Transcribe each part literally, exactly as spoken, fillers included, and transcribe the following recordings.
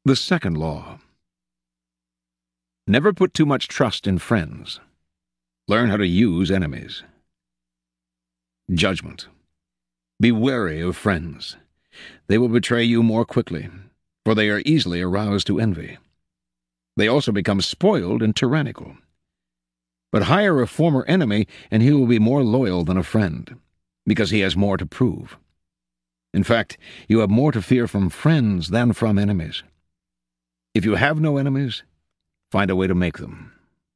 The second law. Never put too much trust in friends. Learn how to use enemies. Judgment. Be wary of friends. They will betray you more quickly, for they are easily aroused to envy. They also become spoiled and tyrannical. But hire a former enemy, and he will be more loyal than a friend, because he has more to prove. In fact, you have more to fear from friends than from enemies. If you have no enemies, find a way to make them.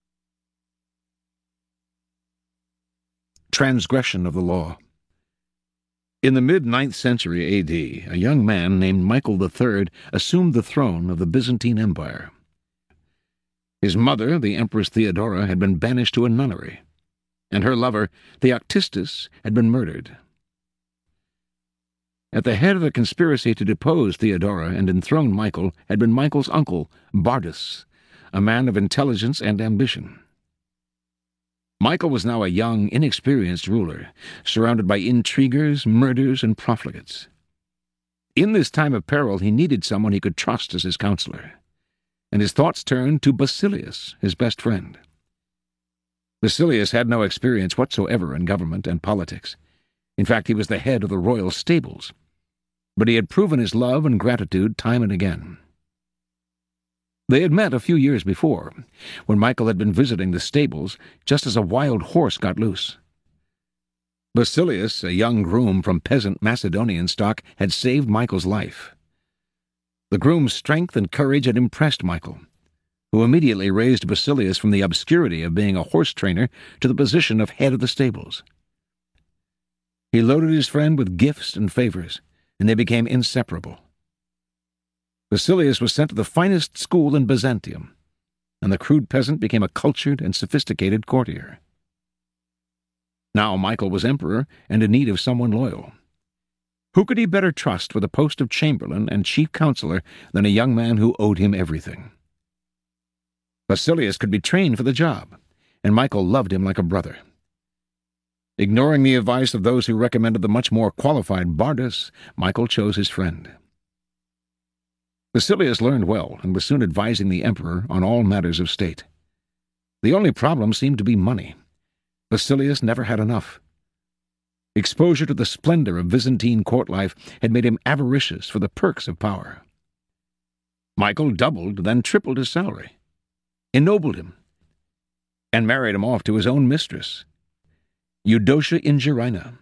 Transgression of the law. In the mid-ninth century A D, a young man named Michael the Third assumed the throne of the Byzantine Empire. His mother, the Empress Theodora, had been banished to a nunnery, and her lover, Theoctistus, had been murdered. At the head of the conspiracy to depose Theodora and enthrone Michael had been Michael's uncle, Bardas, a man of intelligence and ambition. Michael was now a young, inexperienced ruler, surrounded by intriguers, murderers, and profligates. In this time of peril, he needed someone he could trust as his counselor, and his thoughts turned to Basilius, his best friend. Basilius had no experience whatsoever in government and politics. In fact, he was the head of the royal stables, but he had proven his love and gratitude time and again. They had met a few years before, when Michael had been visiting the stables just as a wild horse got loose. Basilius, a young groom from peasant Macedonian stock, had saved Michael's life. The groom's strength and courage had impressed Michael, who immediately raised Basilius from the obscurity of being a horse trainer to the position of head of the stables. He loaded his friend with gifts and favors, and they became inseparable. Basilius was sent to the finest school in Byzantium, and the crude peasant became a cultured and sophisticated courtier. Now Michael was emperor and in need of someone loyal. Who could he better trust for the post of chamberlain and chief counselor than a young man who owed him everything? Basilius could be trained for the job, and Michael loved him like a brother. Ignoring the advice of those who recommended the much more qualified Bardas, Michael chose his friend. Basilius learned well and was soon advising the emperor on all matters of state. The only problem seemed to be money. Basilius never had enough. Exposure to the splendor of Byzantine court life had made him avaricious for the perks of power. Michael doubled, then tripled his salary, ennobled him, and married him off to his own mistress, Eudocia Ingerina.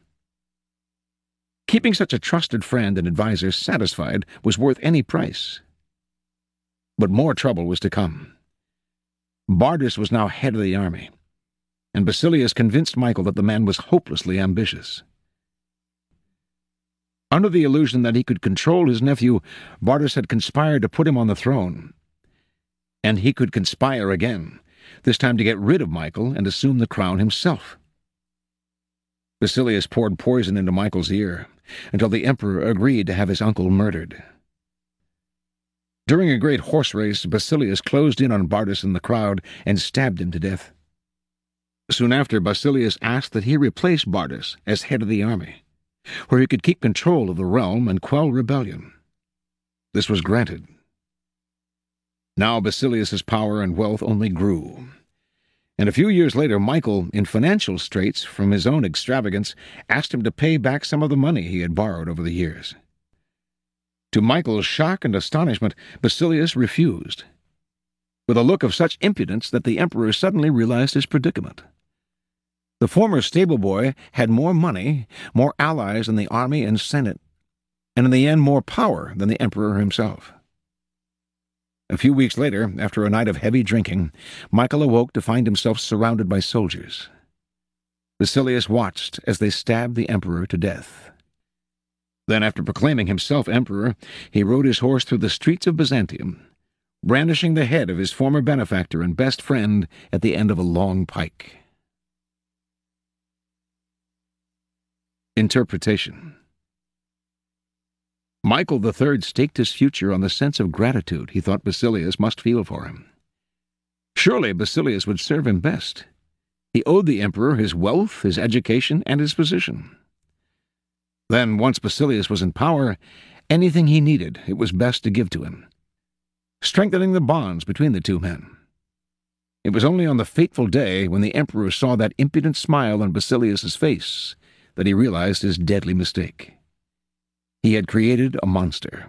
Keeping such a trusted friend and adviser satisfied was worth any price. But more trouble was to come. Bardas was now head of the army, and Basilius convinced Michael that the man was hopelessly ambitious. Under the illusion that he could control his nephew, Bardas had conspired to put him on the throne. And he could conspire again, this time to get rid of Michael and assume the crown himself. Basilius poured poison into Michael's ear, until the emperor agreed to have his uncle murdered. During a great horse race, Basilius closed in on Bardas in the crowd and stabbed him to death. Soon after, Basilius asked that he replace Bardas as head of the army, where he could keep control of the realm and quell rebellion. This was granted. Now Basilius's power and wealth only grew, and a few years later Michael, in financial straits from his own extravagance, asked him to pay back some of the money he had borrowed over the years. To Michael's shock and astonishment, Basilius refused, with a look of such impudence that the emperor suddenly realized his predicament. The former stable-boy had more money, more allies in the army and senate, and in the end more power than the emperor himself. A few weeks later, after a night of heavy drinking, Michael awoke to find himself surrounded by soldiers. Basilius watched as they stabbed the emperor to death. Then, after proclaiming himself emperor, he rode his horse through the streets of Byzantium, brandishing the head of his former benefactor and best friend at the end of a long pike. Interpretation. Michael the Third staked his future on the sense of gratitude he thought Basilius must feel for him. Surely Basilius would serve him best. He owed the emperor his wealth, his education, and his position. Then, once Basilius was in power, anything he needed it was best to give to him. strengthening the bonds between the two men. It was only on the fateful day when the emperor saw that impudent smile on Basilius's face that he realized his deadly mistake. He had created a monster.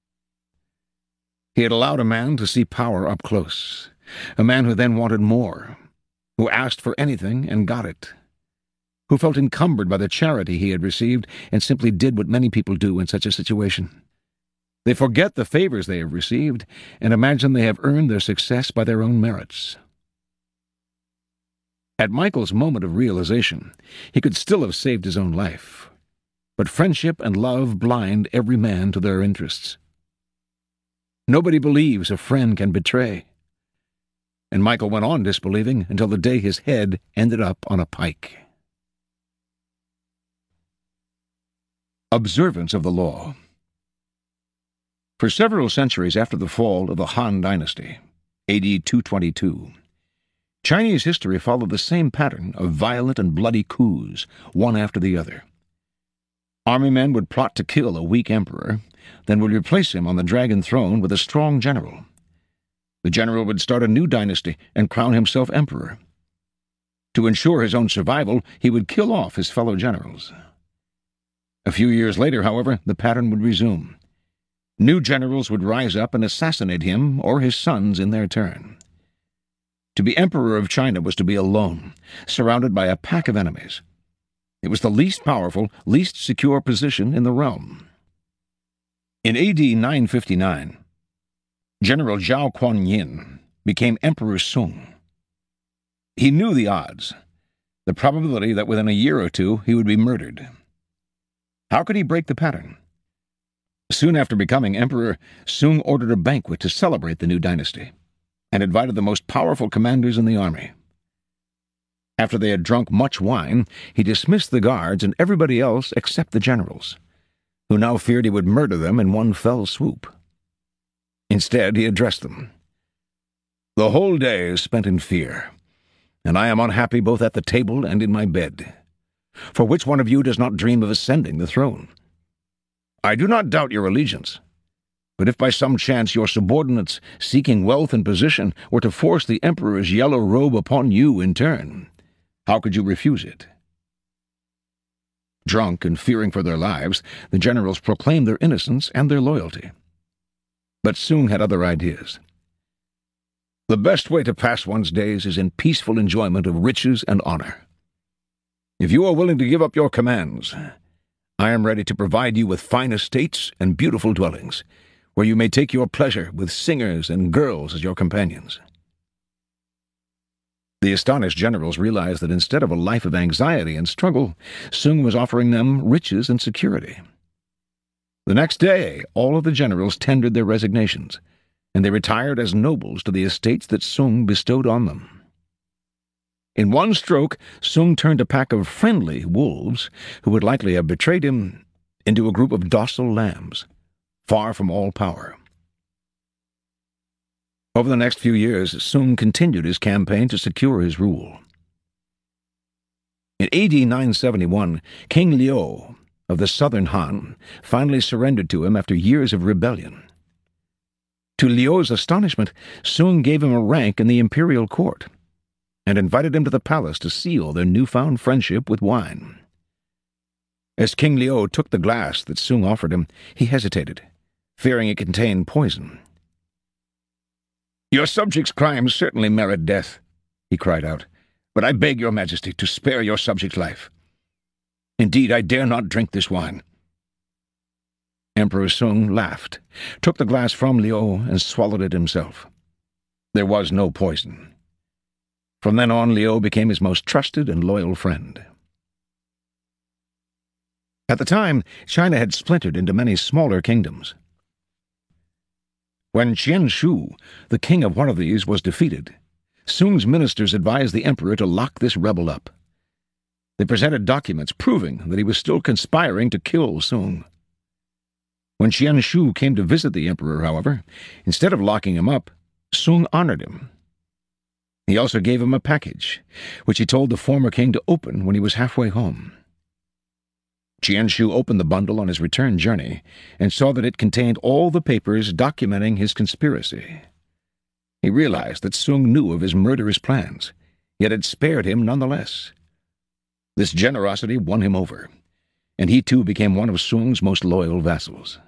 He had allowed a man to see power up close, a man who then wanted more, who asked for anything and got it, who felt encumbered by the charity he had received and simply did what many people do in such a situation. They forget the favors they have received and imagine they have earned their success by their own merits. At Michael's moment of realization, he could still have saved his own life, but friendship and love blind every man to their interests. Nobody believes a friend can betray, and Michael went on disbelieving until the day his head ended up on a pike. Observance of the law. For several centuries after the fall of the Han Dynasty, A D two twenty-two, Chinese history followed the same pattern of violent and bloody coups, one after the other. Army men would plot to kill a weak emperor, then would replace him on the dragon throne with a strong general. The general would start a new dynasty and crown himself emperor. To ensure his own survival, he would kill off his fellow generals. A few years later, however, the pattern would resume. New generals would rise up and assassinate him or his sons in their turn. To be emperor of China was to be alone, surrounded by a pack of enemies. It was the least powerful, least secure position in the realm. In A D nine fifty-nine, General Zhao Kuan-yin became Emperor Sung. He knew the odds, the probability that within a year or two he would be murdered. How could he break the pattern? Soon after becoming emperor, Sung ordered a banquet to celebrate the new dynasty, and invited the most powerful commanders in the army. After they had drunk much wine, he dismissed the guards and everybody else except the generals, who now feared he would murder them in one fell swoop. Instead, he addressed them. "The whole day is spent in fear, and I am unhappy both at the table and in my bed. For which one of you does not dream of ascending the throne? I do not doubt your allegiance, but if by some chance your subordinates, seeking wealth and position, were to force the emperor's yellow robe upon you in turn, how could you refuse it?" Drunk and fearing for their lives, the generals proclaimed their innocence and their loyalty. But Sung had other ideas. The best way to pass one's days is in peaceful enjoyment of riches and honor. If you are willing to give up your commands, I am ready to provide you with fine estates and beautiful dwellings, where you may take your pleasure with singers and girls as your companions. The astonished generals realized that instead of a life of anxiety and struggle, Sung was offering them riches and security. The next day, all of the generals tendered their resignations, and they retired as nobles to the estates that Sung bestowed on them. In one stroke, Sung turned a pack of friendly wolves, who would likely have betrayed him, into a group of docile lambs, far from all power. Over the next few years, Sung continued his campaign to secure his rule. In A D nine seventy-one, King Liu of the southern Han finally surrendered to him after years of rebellion. To Liu's astonishment, Sung gave him a rank in the imperial court, and invited him to the palace to seal their newfound friendship with wine. As King Liu took the glass that Sung offered him, he hesitated, fearing it contained poison. "Your subjects' crimes certainly merit death," he cried out, "but I beg your majesty to spare your subject's life. Indeed, I dare not drink this wine." Emperor Sung laughed, took the glass from Liu, and swallowed it himself. There was no poison. From then on, Liu became his most trusted and loyal friend. At the time, China had splintered into many smaller kingdoms. When Qian Shu, the king of one of these, was defeated, Sung's ministers advised the emperor to lock this rebel up. They presented documents proving that he was still conspiring to kill Sung. When Qian Shu came to visit the emperor, however, instead of locking him up, Sung honored him. He also gave him a package, which he told the former king to open when he was halfway home. Jianshu opened the bundle on his return journey and saw that it contained all the papers documenting his conspiracy. He realized that Sung knew of his murderous plans, yet had spared him nonetheless. This generosity won him over, and he too became one of Sung's most loyal vassals.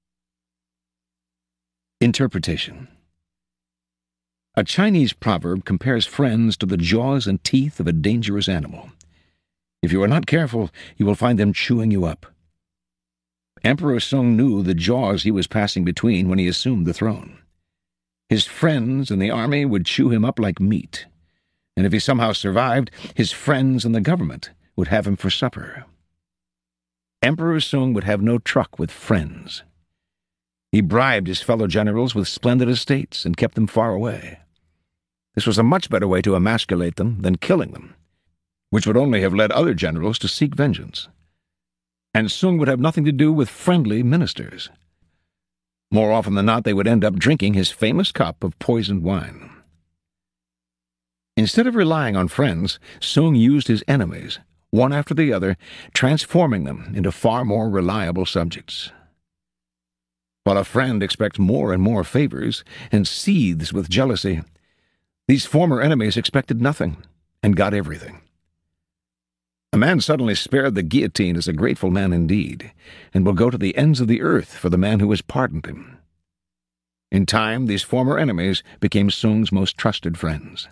Interpretation. A Chinese proverb compares friends to the jaws and teeth of a dangerous animal. If you are not careful, you will find them chewing you up. Emperor Sung knew the jaws he was passing between when he assumed the throne. His friends in the army would chew him up like meat, and if he somehow survived, his friends in the government would have him for supper. Emperor Sung would have no truck with friends. He bribed his fellow generals with splendid estates and kept them far away. This was a much better way to emasculate them than killing them, which would only have led other generals to seek vengeance. And Sung would have nothing to do with friendly ministers. More often than not, they would end up drinking his famous cup of poisoned wine. Instead of relying on friends, Sung used his enemies, one after the other, transforming them into far more reliable subjects. While a friend expects more and more favors and seethes with jealousy, these former enemies expected nothing and got everything. A man suddenly spared the guillotine is a grateful man indeed, and will go to the ends of the earth for the man who has pardoned him. In time, these former enemies became Sung's most trusted friends.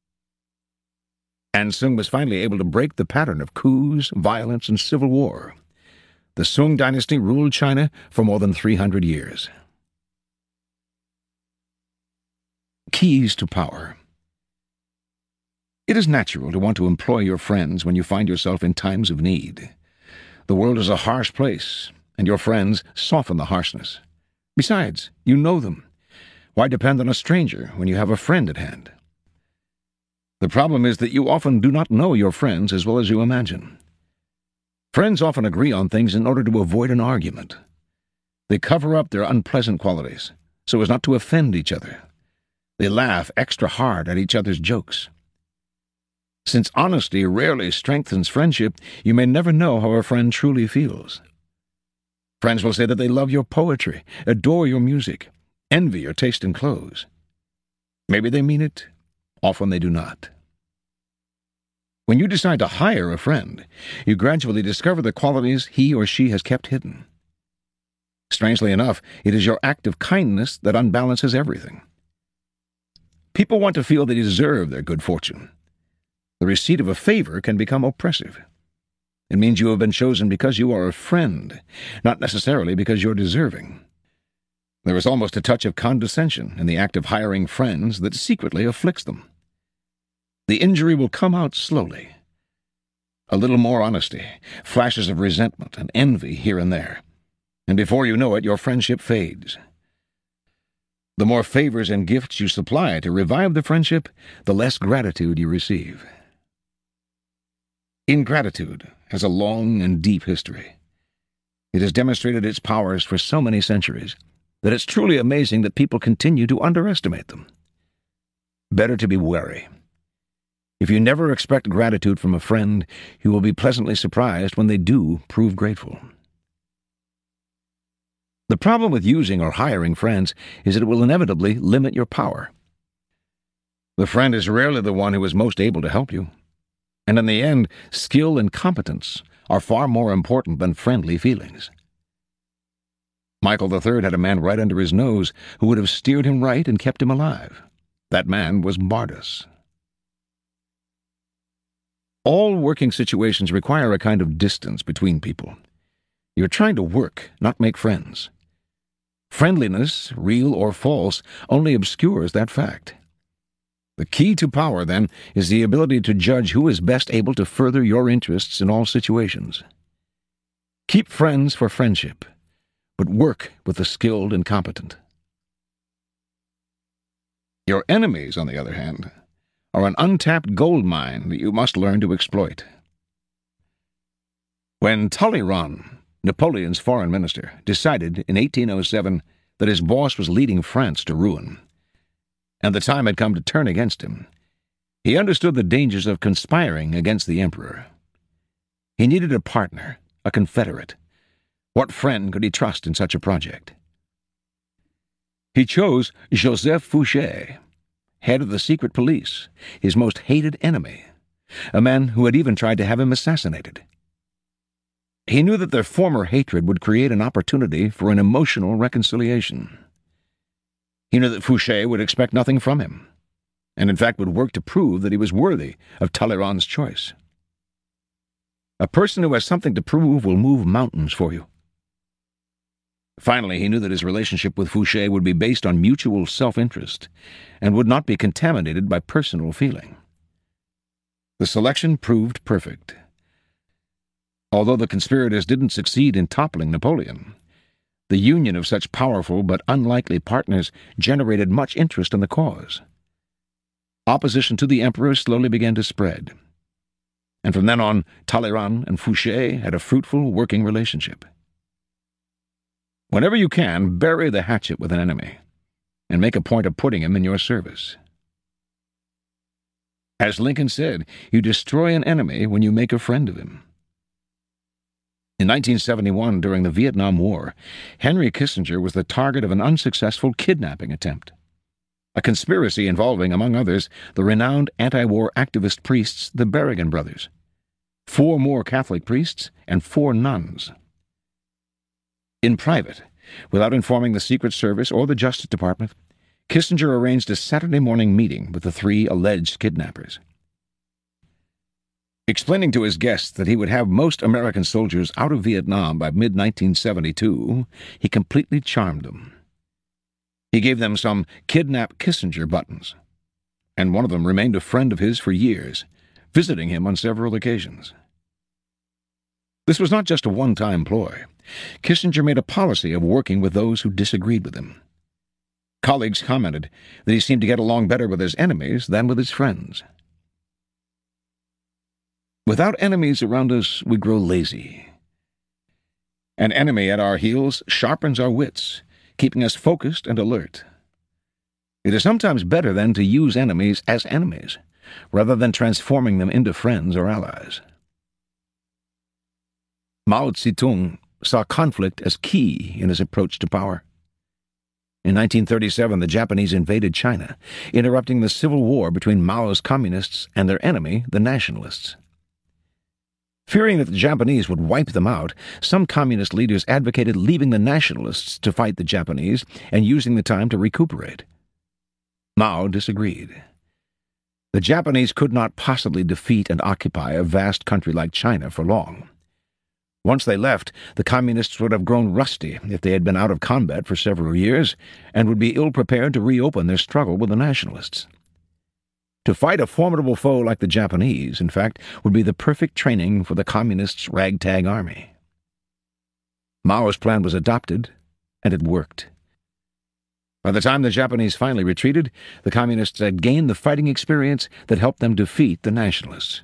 And Sung was finally able to break the pattern of coups, violence, and civil war. The Sung dynasty ruled China for more than three hundred years. Keys to power. It is natural to want to employ your friends when you find yourself in times of need. The world is a harsh place, and your friends soften the harshness. Besides, you know them. Why depend on a stranger when you have a friend at hand? The problem is that you often do not know your friends as well as you imagine. Friends often agree on things in order to avoid an argument. They cover up their unpleasant qualities so as not to offend each other. They laugh extra hard at each other's jokes. Since honesty rarely strengthens friendship, you may never know how a friend truly feels. Friends will say that they love your poetry, adore your music, envy your taste in clothes. Maybe they mean it, often they do not. When you decide to hire a friend, you gradually discover the qualities he or she has kept hidden. Strangely enough, it is your act of kindness that unbalances everything. People want to feel they deserve their good fortune. The receipt of a favor can become oppressive. It means you have been chosen because you are a friend, not necessarily because you're deserving. There is almost a touch of condescension in the act of hiring friends that secretly afflicts them. The injury will come out slowly. A little more honesty, flashes of resentment and envy here and there, and before you know it, your friendship fades. The more favors and gifts you supply to revive the friendship, the less gratitude you receive. Ingratitude has a long and deep history. It has demonstrated its powers for so many centuries that it's truly amazing that people continue to underestimate them. Better to be wary. If you never expect gratitude from a friend, you will be pleasantly surprised when they do prove grateful. The problem with using or hiring friends is that it will inevitably limit your power. The friend is rarely the one who is most able to help you, and in the end, skill and competence are far more important than friendly feelings. Michael the Third had a man right under his nose who would have steered him right and kept him alive. That man was Bardas. All working situations require a kind of distance between people. You're trying to work, not make friends. Friendliness, real or false, only obscures that fact. The key to power, then, is the ability to judge who is best able to further your interests in all situations. Keep friends for friendship, but work with the skilled and competent. Your enemies, on the other hand, are an untapped gold mine that you must learn to exploit. When Talleyrand, Napoleon's foreign minister, decided in eighteen oh seven that his boss was leading France to ruin, and the time had come to turn against him, he understood the dangers of conspiring against the emperor. He needed a partner, a confederate. What friend could he trust in such a project? He chose Joseph Fouché, head of the secret police, his most hated enemy, a man who had even tried to have him assassinated. He knew that their former hatred would create an opportunity for an emotional reconciliation. He knew that Fouché would expect nothing from him, and in fact would work to prove that he was worthy of Talleyrand's choice. A person who has something to prove will move mountains for you. Finally, he knew that his relationship with Fouché would be based on mutual self-interest and would not be contaminated by personal feeling. The selection proved perfect. Although the conspirators didn't succeed in toppling Napoleon, the union of such powerful but unlikely partners generated much interest in the cause. Opposition to the emperor slowly began to spread, and from then on, Talleyrand and Fouché had a fruitful working relationship. Whenever you can, bury the hatchet with an enemy, and make a point of putting him in your service. As Lincoln said, you destroy an enemy when you make a friend of him. In nineteen seventy-one, during the Vietnam War, Henry Kissinger was the target of an unsuccessful kidnapping attempt, a conspiracy involving, among others, the renowned anti-war activist priests, the Berrigan brothers, four more Catholic priests, and four nuns. In private, without informing the Secret Service or the Justice Department, Kissinger arranged a Saturday morning meeting with the three alleged kidnappers. Explaining to his guests that he would have most American soldiers out of Vietnam by mid nineteen seventy-two, he completely charmed them. He gave them some Kidnap Kissinger buttons, and one of them remained a friend of his for years, visiting him on several occasions. This was not just a one-time ploy. Kissinger made a policy of working with those who disagreed with him. Colleagues commented that he seemed to get along better with his enemies than with his friends. Without enemies around us, we grow lazy. An enemy at our heels sharpens our wits, keeping us focused and alert. It is sometimes better, then, to use enemies as enemies, rather than transforming them into friends or allies. Mao Zedong saw conflict as key in his approach to power. In nineteen thirty-seven, the Japanese invaded China, interrupting the civil war between Mao's communists and their enemy, the nationalists. Fearing that the Japanese would wipe them out, some communist leaders advocated leaving the nationalists to fight the Japanese and using the time to recuperate. Mao disagreed. The Japanese could not possibly defeat and occupy a vast country like China for long. Once they left, the communists would have grown rusty if they had been out of combat for several years, and would be ill-prepared to reopen their struggle with the nationalists. To fight a formidable foe like the Japanese, in fact, would be the perfect training for the communists' ragtag army. Mao's plan was adopted, and it worked. By the time the Japanese finally retreated, the communists had gained the fighting experience that helped them defeat the nationalists.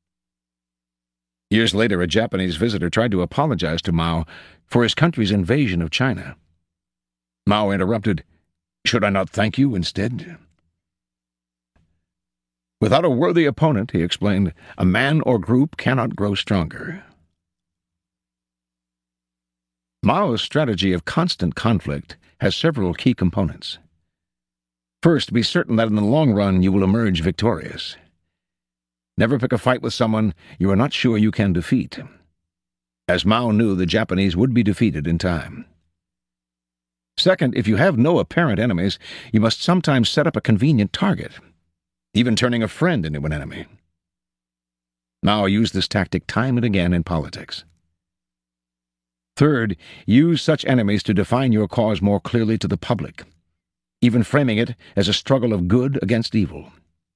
Years later, a Japanese visitor tried to apologize to Mao for his country's invasion of China. Mao interrupted, "Should I not thank you instead?" Without a worthy opponent, he explained, a man or group cannot grow stronger. Mao's strategy of constant conflict has several key components. First, be certain that in the long run you will emerge victorious. Never pick a fight with someone you are not sure you can defeat. As Mao knew, the Japanese would be defeated in time. Second, if you have no apparent enemies, you must sometimes set up a convenient target, even turning a friend into an enemy. Mao used this tactic time and again in politics. Third, use such enemies to define your cause more clearly to the public, even framing it as a struggle of good against evil.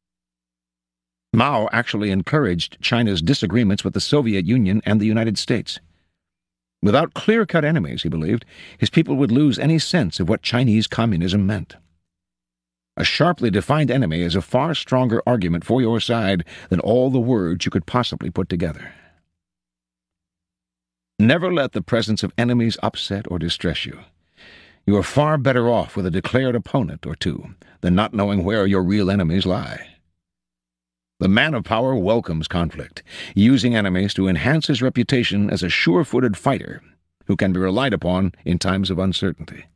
Mao actually encouraged China's disagreements with the Soviet Union and the United States. Without clear-cut enemies, he believed, his people would lose any sense of what Chinese communism meant. A sharply defined enemy is a far stronger argument for your side than all the words you could possibly put together. Never let the presence of enemies upset or distress you. You are far better off with a declared opponent or two than not knowing where your real enemies lie. The man of power welcomes conflict, using enemies to enhance his reputation as a sure-footed fighter who can be relied upon in times of uncertainty.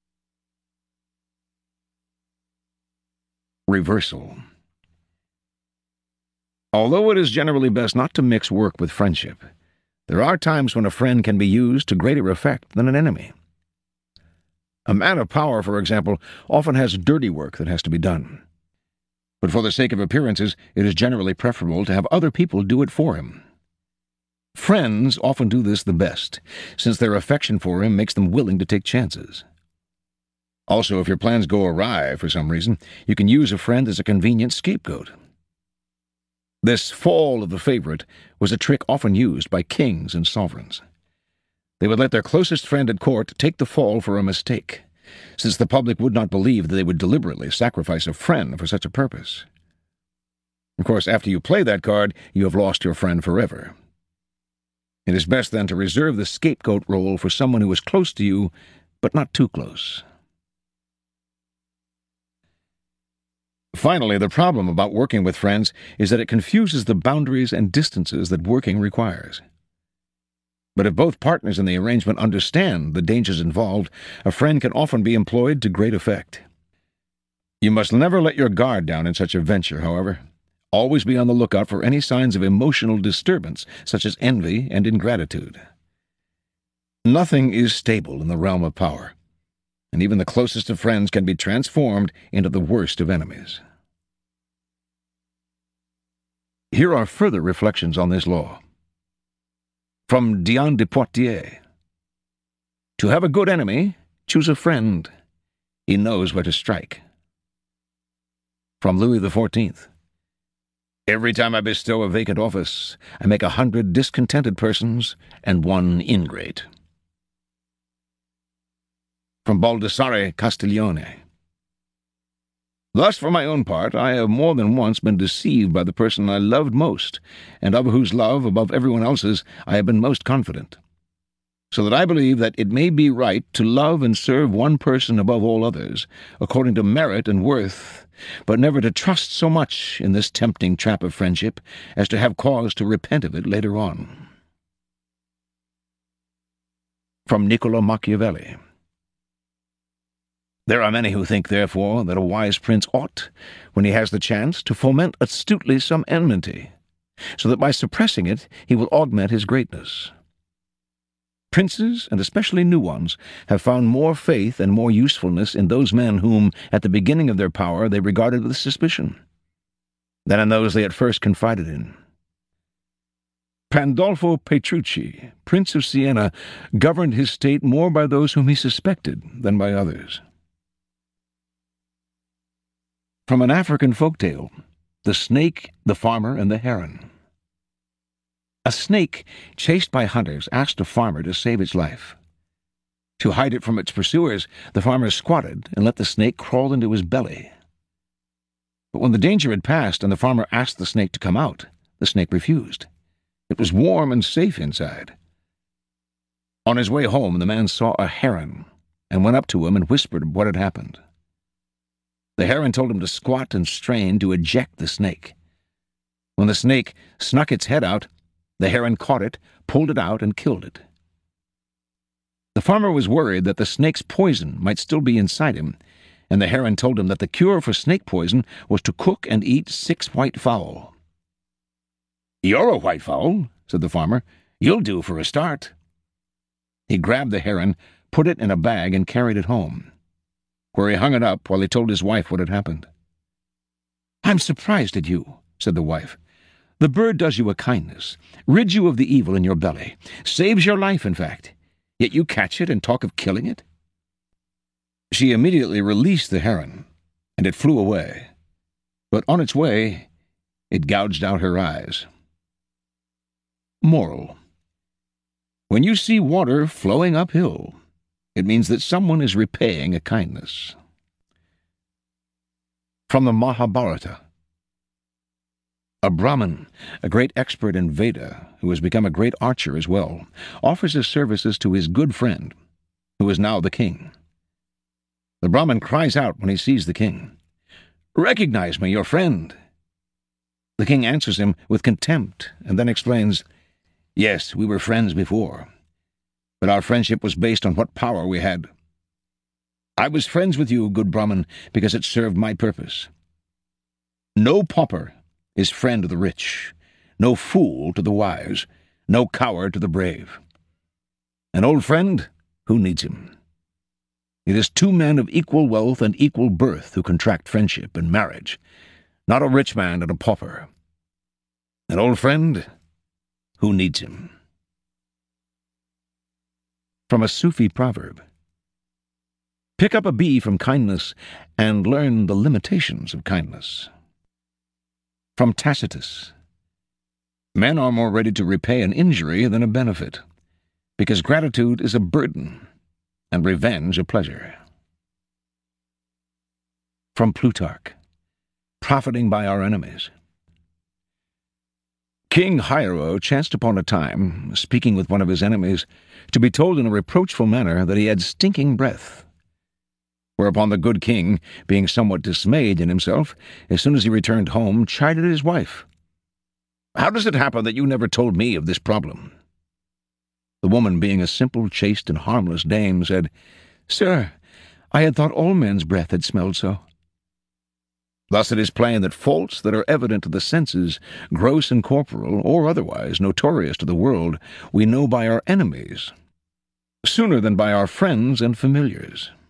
Reversal. Although it is generally best not to mix work with friendship, there are times when a friend can be used to greater effect than an enemy. A man of power, for example, often has dirty work that has to be done. But for the sake of appearances, it is generally preferable to have other people do it for him. Friends often do this the best, since their affection for him makes them willing to take chances. Also, if your plans go awry for some reason, you can use a friend as a convenient scapegoat. This fall of the favorite was a trick often used by kings and sovereigns. They would let their closest friend at court take the fall for a mistake, since the public would not believe that they would deliberately sacrifice a friend for such a purpose. Of course, after you play that card, you have lost your friend forever. It is best then to reserve the scapegoat role for someone who is close to you, but not too close. Finally, the problem about working with friends is that it confuses the boundaries and distances that working requires. But if both partners in the arrangement understand the dangers involved, a friend can often be employed to great effect. You must never let your guard down in such a venture, however. Always be on the lookout for any signs of emotional disturbance, such as envy and ingratitude. Nothing is stable in the realm of power, and even the closest of friends can be transformed into the worst of enemies. Here are further reflections on this law. From Diane de Poitiers. To have a good enemy, choose a friend. He knows where to strike. From Louis the Fourteenth. Every time I bestow a vacant office, I make a hundred discontented persons and one ingrate. From Baldassare Castiglione. Thus, for my own part, I have more than once been deceived by the person I loved most, and of whose love, above everyone else's, I have been most confident. So that I believe that it may be right to love and serve one person above all others, according to merit and worth, but never to trust so much in this tempting trap of friendship as to have cause to repent of it later on. From Niccolo Machiavelli. There are many who think, therefore, that a wise prince ought, when he has the chance, to foment astutely some enmity, so that by suppressing it he will augment his greatness. Princes, and especially new ones, have found more faith and more usefulness in those men whom, at the beginning of their power, they regarded with suspicion, than in those they at first confided in. Pandolfo Petrucci, Prince of Siena, governed his state more by those whom he suspected than by others. From an African folk tale, The Snake, the Farmer, and the Heron. A snake, chased by hunters, asked a farmer to save its life. To hide it from its pursuers, the farmer squatted and let the snake crawl into his belly. But when the danger had passed and the farmer asked the snake to come out, the snake refused. It was warm and safe inside. On his way home, the man saw a heron and went up to him and whispered what had happened. The heron told him to squat and strain to eject the snake. When the snake snuck its head out, the heron caught it, pulled it out, and killed it. The farmer was worried that the snake's poison might still be inside him, and the heron told him that the cure for snake poison was to cook and eat six white fowl. "You're a white fowl," said the farmer. "You'll do for a start." He grabbed the heron, put it in a bag, and carried it home, where he hung it up while he told his wife what had happened. "I'm surprised at you," said the wife. "The bird does you a kindness, rids you of the evil in your belly, saves your life, in fact, yet you catch it and talk of killing it." She immediately released the heron, and it flew away. But on its way, it gouged out her eyes. Moral: when you see water flowing uphill, it means that someone is repaying a kindness. From the Mahabharata. A Brahmin, a great expert in Veda, who has become a great archer as well, offers his services to his good friend, who is now the king. The Brahmin cries out when he sees the king, "Recognize me, your friend." The king answers him with contempt, and then explains, "Yes, we were friends before, but our friendship was based on what power we had. I was friends with you, good Brahmin, because it served my purpose. No pauper is friend to the rich, no fool to the wise, no coward to the brave. An old friend, who needs him? It is two men of equal wealth and equal birth who contract friendship and marriage, not a rich man and a pauper. An old friend, who needs him?" From a Sufi proverb. Pick up a bee from kindness and learn the limitations of kindness. From Tacitus. Men are more ready to repay an injury than a benefit, because gratitude is a burden and revenge a pleasure. From Plutarch. Profiting by our enemies. King Hiero chanced upon a time, speaking with one of his enemies, to be told in a reproachful manner that he had stinking breath. Whereupon the good king, being somewhat dismayed in himself, as soon as he returned home, chided his wife. "How does it happen that you never told me of this problem?" The woman, being a simple, chaste, and harmless dame, said, "Sir, I had thought all men's breath had smelled so." Thus it is plain that faults that are evident to the senses, gross and corporal, or otherwise notorious to the world, we know by our enemies, sooner than by our friends and familiars.